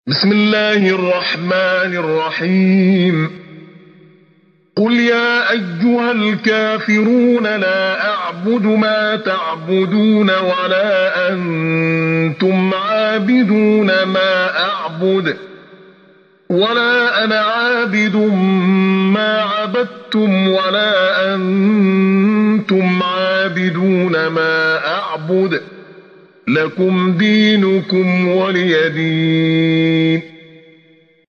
بسم الله الرحمن الرحيم قل يا أيها الكافرون لا أعبد ما تعبدون ولا أنتم عابدون ما أعبد ولا أنا عابد ما عبدتم ولا أنتم عابدون ما أعبد لكم دينكم ولي دين.